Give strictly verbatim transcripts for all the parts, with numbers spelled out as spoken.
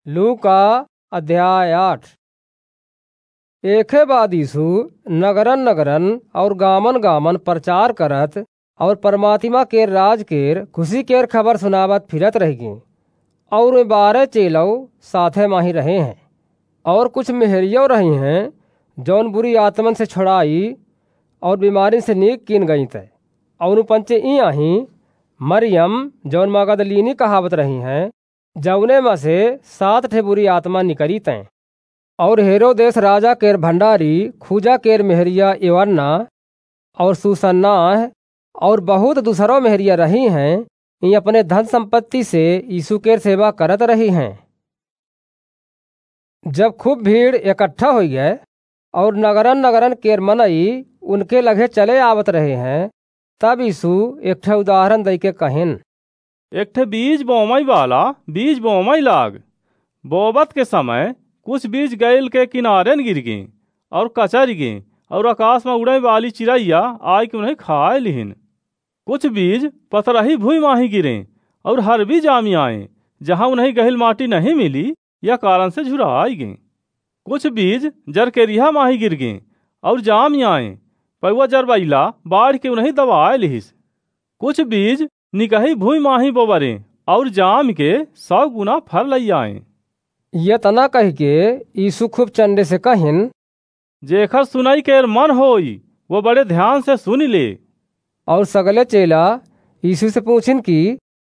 लूका अध्याय आठ। एके बाद यीशु नगरन नगरन और गामन गामन प्रचार करत और परमात्मा के राज केर खुशी केर खबर सुनावत फिरत रही। और वे बारह चेलौ साथे माही रहे हैं। और कुछ मेहरियो रही हैं जौन बुरी आत्मन से छुड़ाई और बीमारी से नीक कीन गई थे। और पंचे ई आही मरियम जौन मगदलीनी कहावत रही हैं, जौने में से सात ठे बुरी आत्मा निकली तैं। और हेरोदेस राजा केर भंडारी खूजा केर मेहरिया यवन्ना और सुसन्ना और बहुत दूसरों मेहरिया रही हैं। ये अपने धन संपत्ति से यीशु केर सेवा करत रही हैं। जब खूब भीड़ इकट्ठा हो गए और नगरन नगरन केर मनई उनके लगे चले आवत रहे हैं, तब यीशु एक ठे उदाहरण दई के कहिन। एक ठे बीज बोवई वाला बीज बोवई लाग। बोवत के समय कुछ बीज गैल के किनारे न गिर गए और कचर गए और आकाश में उड़े वाली चिड़ैया आय के उन्हें खाए लिहिन। कुछ बीज पथरही भूई माही गिरे और हर भी जामी आए, जहां उन्हें गहिल माटी नहीं मिली या कारण से झुराई गए। कुछ बीज जर के रिहा माही गिर गए और जाम आए, पौवा जरबैला बाढ़ के उन्हें दबाए लिहिस। कुछ बीज निकही भूई माही बोबरे और जाम के सौ गुना फल लई आए। ये तना कह के यीशु खूब चंडे से कहिन, जेखर सुनाई केर मन होई वो बड़े ध्यान से सुन ले। और सगले चेला यीशु से पूछिन कि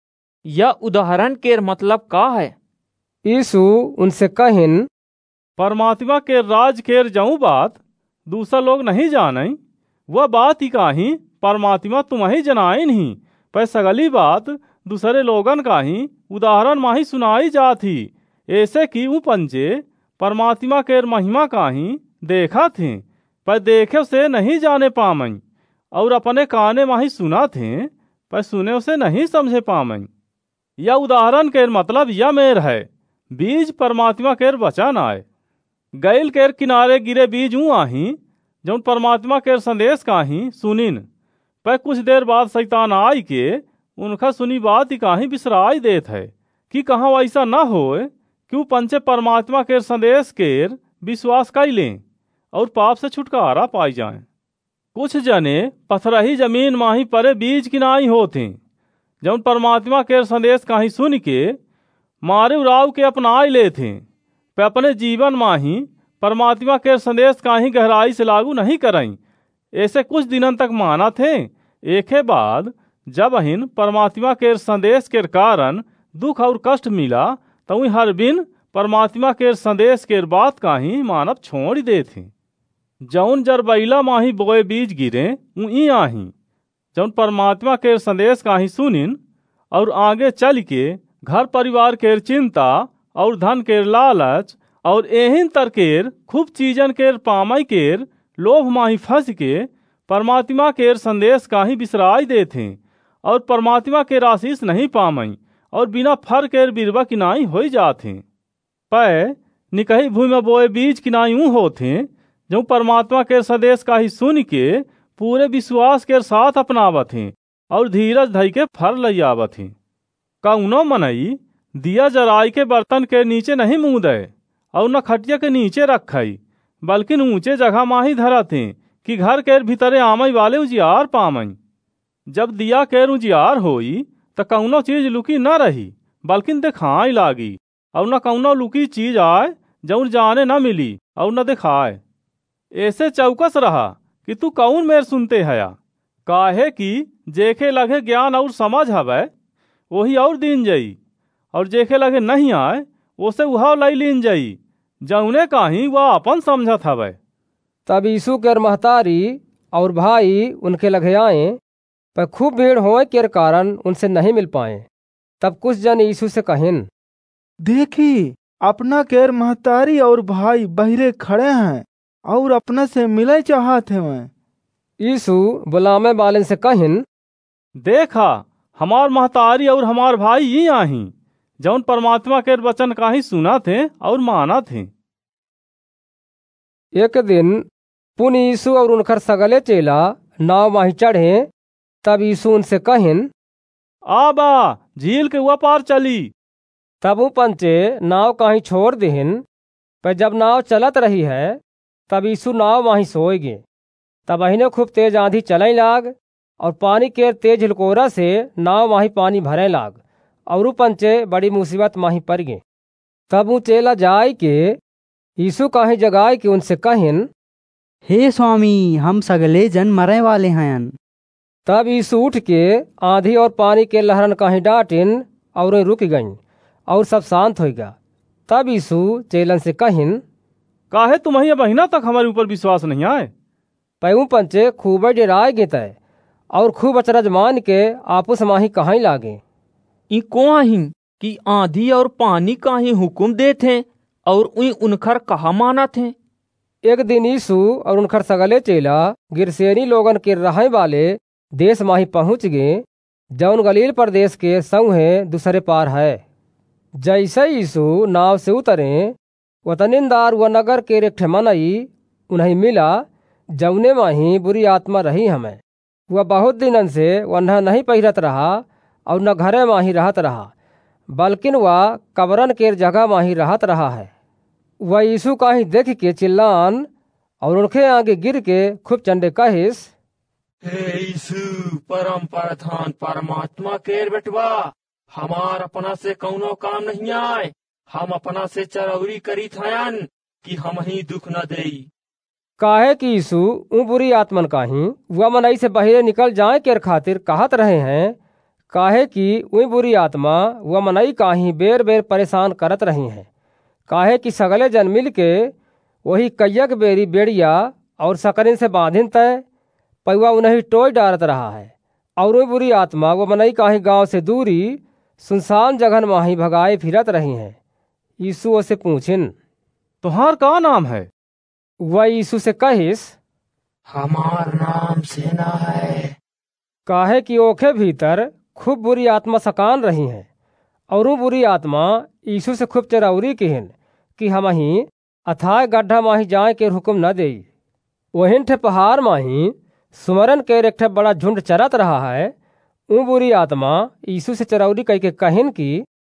यह उदाहरण केर मतलब का है। यीशु उनसे कहिन, परमात्मा के राज केर जाऊं बात दूसरा लोग नहीं जाने, वह बात ही काही परमात्मा तुम्हें जनाए नहीं, पर सगली बात दूसरे लोगन का ही उदाहरण माही सुनाई जाती। ऐसे कि वो पंजे परमात्मा केर महिमा का ही देखा थे, पर देखे से नहीं जाने पामई, और अपने काने माही सुना थे, पर सुने से नहीं समझे पामई। यह उदाहरण केर मतलब यह मेर है, बीज परमात्मा केर वचन आए। गैल केर किनारे गिरे बीज ऊ आही जौन परमात्मा केर संदेश काही सुनिन, पर कुछ देर बाद शैतान आई के उनका सुनी बात ही काही बिसराई देत है कि कहाँ ऐसा न होए कि वो पंचे परमात्मा केर संदेश केर विश्वास कर लें और पाप से छुटकारा पाई जाएं। कुछ जने पथरही जमीन माही परे बीज किनाई होते, जौन परमात्मा केर संदेश काही सुन के मारे उराव के अपनाई ले थे, पर अपने जीवन माही परमात्मा केर संदेश काही गहराई से लागू नहीं कराई। ऐसे कुछ दिनन तक माना थे। एके बाद जब हिन परमात्मा केर संदेश के कारण दुख और कष्ट मिला, तो हर बिन परमात्मा केर संदेश केर बात काही मानव छोड़ दे थे। जौन जरबैला माही बोए बीज गिरे ऊ आही जौन परमात्मा केर संदेश काही सुनिन और आगे चल के घर परिवार केर चिंता और धन केर लालच और एहिन तरकेर खूब चीजन केर पामई केर लोभ माही फंस के परमात्मा केर संदेश काही बिसराई दे थे और परमात्मा केर आशीष नहीं पामई और बिना फर केर बिरवा किनाई हो जाते। पै निकही भूमि में बोए बीज किनाई ऊ होते जो परमात्मा केर संदेश काही सुन के पूरे विश्वास केर साथ अपनावत हैं और धीरज धई के फल लई आवत हैं। कौनो मनई दिया जराई के बर्तन के नीचे नहीं मुँह दे और न खटिया के नीचे रखई, बल्कि ऊंचे जगह माही धरते कि घर केर भीतरे आमई वाले उजियार पामई। जब दिया केर उजियार होई तो कौनो चीज लुकी न रही, बल्कि दिखाई लागी, और न कौनो लुकी चीज आए जौन जाने न मिली और न दिखाए। ऐसे चौकस रहा कि तू कौन मेर सुनते हया, काहे कि जेखे लगे ज्ञान और समझ हवे वही और दीन जाई, और जेखे लगे नहीं आए उसे वह लई लीन जाई, जौने काही वह अपन समझत हवे। तब यीशु केर महतारी और भाई उनके लगे आए, पर खूब भीड़ होए के कारण उनसे नहीं मिल पाए। तब कुछ जन यीशु से कहिन, देखी अपना केर महतारी और भाई बहिरे खड़े हैं और अपना से मिले चाहत हैं। यीशु बुलामे वाले से कहिन, देखा हमार महतारी और हमार भाई ही आही जौन परमात्मा केर वचन काही सुना थे और माना थे। एक दिन पुन यीशु और उनकर सगले चेला नाव माही चढ़े। तब यीशु उनसे कहिन, आबा झील के हुआ पार चली। तब ऊ पंचे नाव कहीं छोड़ दिहिन। पर जब नाव चलत रही है तब यीशु नाव माही सोए गे। तब अहिने खूब तेज आंधी चलई लाग और पानी के तेज हिलकोरा से नाव माही पानी भरे लाग और ऊ पंचे बड़ी मुसीबत माही पड़ गे। तब ऊ चेला जाय के यीशु काहीं जगाए कि उनसे कहिन, हे स्वामी, हम सगले जन मरे वाले हैं। तब यीशु उठ के आंधी और पानी के लहरन काहीं डांटिन और रुक गईं और सब शांत हो गया। तब यीशु चेलन से कहिन, काहे तुम्हें अब महीना तक हमारे ऊपर विश्वास नहीं आए? पयूं पंचे खूब डराए गे तय और खूब अचरज मान के आपस माही कहाई लागे। ई को आही कि आंधी और पानी काहे हुक्म दे थे और उई उनखर कहा माना थे। एक दिन यीशु और उनखर सगले चेला गिरसेनी लोगन के रहे वाले देश माही पहुँच गए, जौन गलील प्रदेश के संगे दूसरे पार है। जैसे यीशु नाव से उतरे वतनिंदार व नगर के एक मनई उन्हें मिला, जौने माही बुरी आत्मा रही हमें। वह बहुत दिनन से वह नहीं पहिरत रहा और न घरे माही रहत रहा, बल्किन वह कब्रन के जगह माही रहत रहा है। वह यीशु का ही देख के चिल्लान और उनके आगे गिर के खूब चंडे कहिस, हे यीशु, परम प्रधान परमात्मा के बेटवा, हमार अपना से कौनो काम नहीं आए। हम अपना से चरौरी करी थयन कि हम ही दुख न देई। काहे कि यीशु ऊ बुरी आत्मन काही वह मनई से बहिरे निकल जाए के खातिर कहत रहे हैं, काहे कि ऊ बुरी आत्मा वह मनई काही बेर बेर परेशान करत रही हैं। काहे कि सगले जन मिल के वही कैयक बेरी बेड़िया और सकरिन से बांधिन तय पयुआ उन्हें टोय डारत रहा है। और वो बुरी आत्मा वो मनई काही गांव से दूरी सुनसान जगहन माही भगाए फिरत रही हैं। यीशु उससे पूछिन, तुहार का नाम है? वह यीशु से कहिस, हमार नाम सेना है। काहे कि ओखे भीतर खूब बुरी आत्मा सकान रही हैं। और वो बुरी आत्मा यीशु से खूब चरौरी किहिन कि हम ही अथाय गड्ढा माही जाए के हुक्म न देई। वहिन ठे पहाड़ माही सुमरन के एक ठे बड़ा झुंड चरत रहा है। ऊ बुरी आत्मा यीशु से चरौरी कह के कहिन कि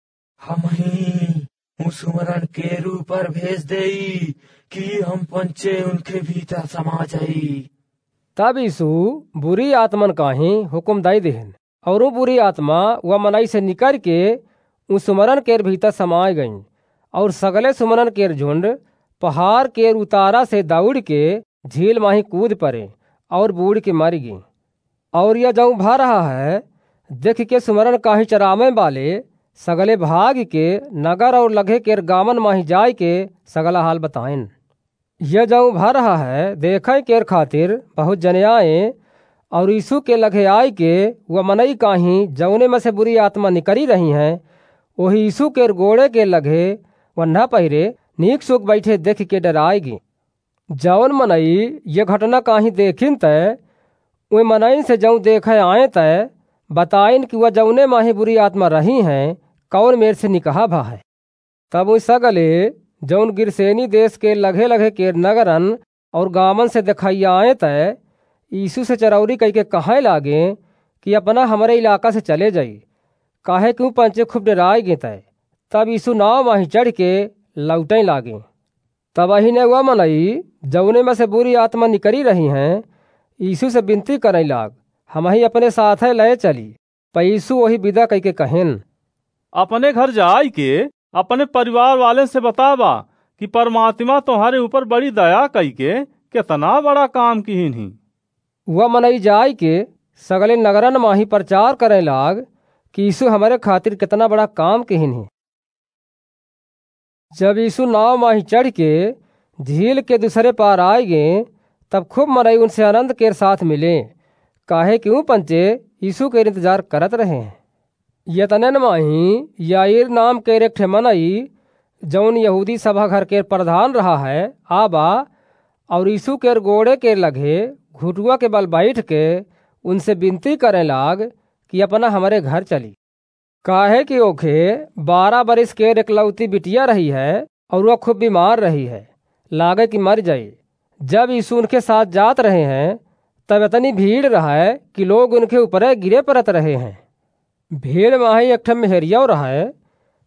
हम ही सुमरन के ऊपर भेज देई कि हम पंचे उनके भीतर समा जाई। तब यीशु बुरी आत्मन काही हुक्म दई देहन और वो बुरी आत्मा वह मनई से निकर के उ सुमरन के भीतर समाए गईं। और सगले सुमरन के झुंड पहाड़ के उतारा से दौड़ के झील माही कूद पड़े और बूढ़ के मर गई। और यह जऊँ भा रहा है देख के सुमरन काही चरामे वाले सगले भाग के नगर और लगे के गामन माही जाय के सगला हाल बताएन। यह जऊँ भा रहा है देखे के खातिर बहुत जने आए और यीशु के लगे आय के वह मनई काही जौने में से बुरी आत्मा निकरी रही हैं वही यीशु के गोड़े के लगे वह न पहिरे नीक सुख बैठे देख के डराएगी। जौन मनई ये घटना काही देखिन तय वे मनई से जऊँ देखे आए तय बताइन कि वह जौने माही बुरी आत्मा रही हैं कौन मेर से निकहा भा है। तब वो सगले जौन गिरसेनी देश के लगे लगे के नगरन और गामन से दिखाई आए तय यीशु से चरौरी कह के कहे लागे कि अपना हमारे इलाका से चले जाई, काहे क्यों पंचे खूब डराए गे तय। तब यीशु नाव माही चढ़ के लौटे लागे। तब अही ने वह मनई जौने में से बुरी आत्मा निकरी रही हैं यीशु से विनती करे लाग, हम ही अपने साथ लय चली। पर यीशु वही विदा कह के कहेन, अपने घर जाय के अपने परिवार वाले से बतावा कि परमात्मा तुम्हारे ऊपर बड़ी दया कई के कितना बड़ा काम किहिन ही। वह मनई जाय के सगले नगरन माही प्रचार करे लाग कि यीशु हमारे खातिर कितना बड़ा काम किहिन ही। जब यीशु नाव माही चढ़ के झील के दूसरे पार आए गए तब खूब मनई उनसे आनंद के साथ मिले, काहे क्यों पंचे यीशु के इंतजार करत रहे हैं। यतनन माही याईर नाम के एक ठे मनई जौन यहूदी सभा घर के प्रधान रहा है आबा और यीशु के गोड़े के लगे घुटुआ के बल बैठ के उनसे विनती करे लाग कि अपना हमारे घर चली। काहे कि ओखे बारह बरिस के एकलौती बिटिया रही है और वह खूब बीमार रही है, लागे कि मर जाए। जब यीशु उनके साथ जात रहे हैं तब इतनी भीड़ रहा है कि लोग उनके ऊपर गिरे परत रहे हैं। भीड़ माही एक ठम मेहरिया रहा है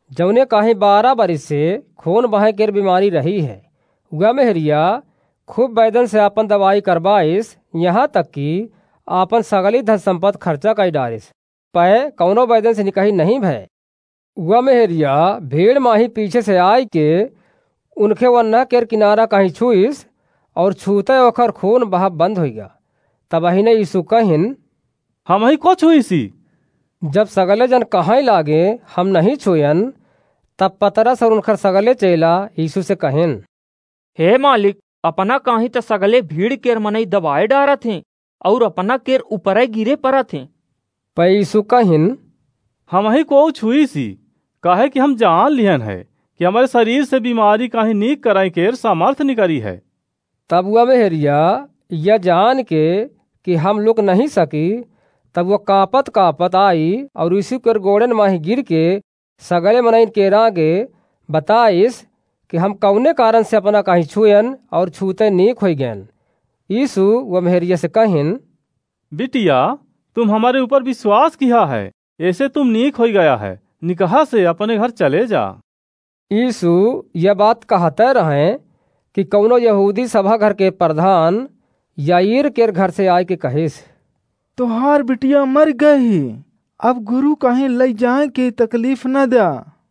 जौने काहे बारह बरिस से खून बहे के बीमारी रही है। वह मेहरिया खूब वैदन से आपन दवाई करवाइस, यहाँ तक कि आपन सगली धन संपत्ति खर्चा कर डारिस, पै कौनो वैदन से निकही नहीं भय। वह मेहरिया भीड़ माही पीछे से आई के उनके वन्ना केर किनारा कहीं छुईस और छूते ओखर खून बहा बंद हो गया। तब ने यीशु कहिन, हम ही को छुई सी। जब सगले जन कहाँ लागे हम नहीं छुयन, तब पतरस और उनकर सगले चेला यीशु से कहिन, हे मालिक, अपना काहे त सगले भीड़ केर मनई दबाए डारत हैं और अपना केर ऊपर गिरे परत हैं। पै यीशु कहिन, हम ही को छुई सी, काहे कि हम जान लिहन है कि हमारे शरीर से बीमारी काहे नीक कराई केर सामर्थ निकरी है। तब वह मेहरिया यह जान के कि हम लुक नहीं सकी, तब वह कापत कापत आई और यीशु के गोड़न माही गिर के सगले मनइन के आगे बताइस कि हम कौने कारण से अपना कहीं छुयन और छूते नीक हो गयन। यीशु वह मेहरिया से कहिन, बिटिया, तुम हमारे ऊपर विश्वास किया है, ऐसे तुम नीक हो गया है, निकहा से अपने घर चले जा। यीशु यह बात कहते रहे कि कौनो यहूदी सभा घर के प्रधान याईर के घर से आए के कहिस, तोहार बिटिया मर गई, अब गुरु कहीं ले जाए के तकलीफ न दे।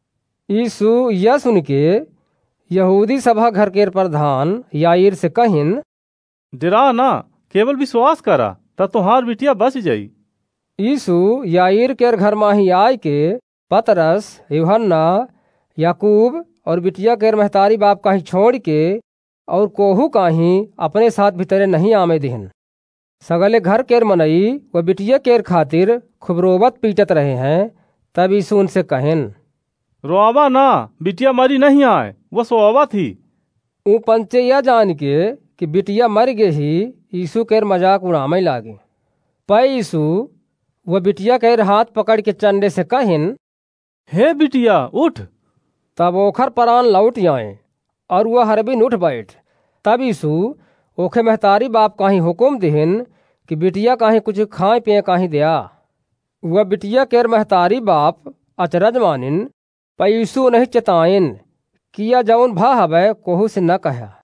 यीशु यह सुन के यहूदी सभा घर के प्रधान याईर से कहिन, डरा ना, केवल विश्वास करा त तोहार बिटिया बच जाई। यीशु याईर के घर माही आय के पतरस, यूहन्ना, याकूब और बिटिया के महतारी बाप कहीं छोड़ के और कोहू कहीं अपने साथ भीतरे नहीं आमे दिहन। सगले घर केर मनई व बिटिया केर खातिर खूब रोबत पीटत रहे हैं। तब यीशु उनसे कहिन, रोआवा ना, बिटिया मरी नहीं आए, वो सोवा थी। ऊ पंचे यह जान के कि बिटिया मर गे ही यीशु केर मजाक उड़ामे लागे। पै यीशु वह बिटिया केर हाथ पकड़ के चंडे से कहिन, हे बिटिया उठ। तब ओखर प्राण लौट आए और वह हरबिन उठ बैठ। तब यीशु ओखे महतारी बाप काहीं हुकुम दिहिन कि बिटिया काहीं कुछ खाए पिए काहीं दिया। वह बिटिया केर महतारी बाप अचरज मानिन, पर यीशु नहीं चेताइन किया जौन भा हवे कोहू से न कहा।